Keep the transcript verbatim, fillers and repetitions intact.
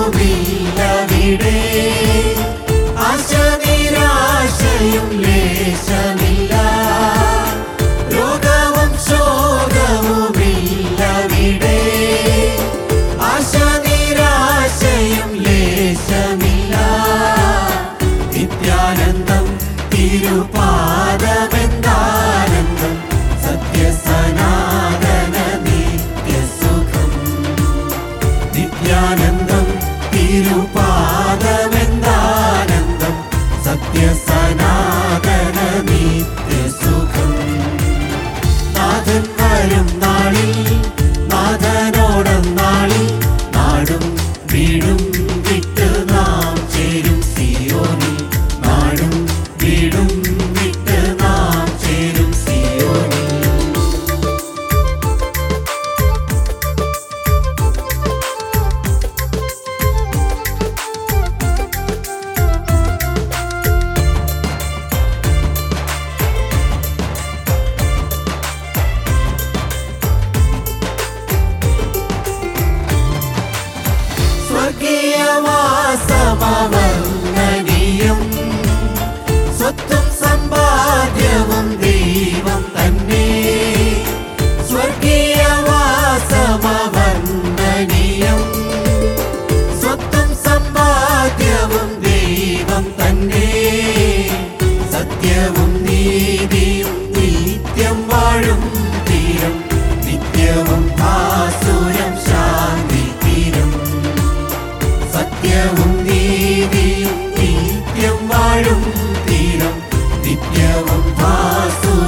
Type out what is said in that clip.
ശോകവുമില്ലവിടെ, ആശ നിരാശയും ലേശമില്ല. രോഗവും ശോകവുമില്ലവിടെ, ആശ നിരാശയും ലേശമില്ല. നിത്യാനന്ദം തിരുപാദമെന്താനന്ദം, സത്യസനാതന നിത്യസുഖം. നിത്യാനന്ദം തിരുപാദമെന്താനന്ദം, സത്യസനാതന നിത്യസുഖം. നാഥൻ വരും നാളിൽ, നാഥനോടൊന്നാളിൽ, നാടും വീടും വിട്ട് നാം ചേരും സിയോനിൽ. നാടും വീടും വിട്ട് നാം ചേരും സിയോനിൽ. സ്വർഗീയവാസമവർണ്ണനീയം, സ്വത്തും സമ്പാദ്യവും ദൈവം തന്നെ. സ്വർഗീയവാസമവർണ്ണനീയം, സ്വത്തും സമ്പാദ്യവും ദൈവം തന്നെ. സത്യവും നീതിയും നിത്യം വാഴും തീരം, നിത്യവും ആസുരം ശാന്തി തീരം. സത്യവും നീതിയും നിത്യം വാഴും തീരം, നിത്യവും ആസുരം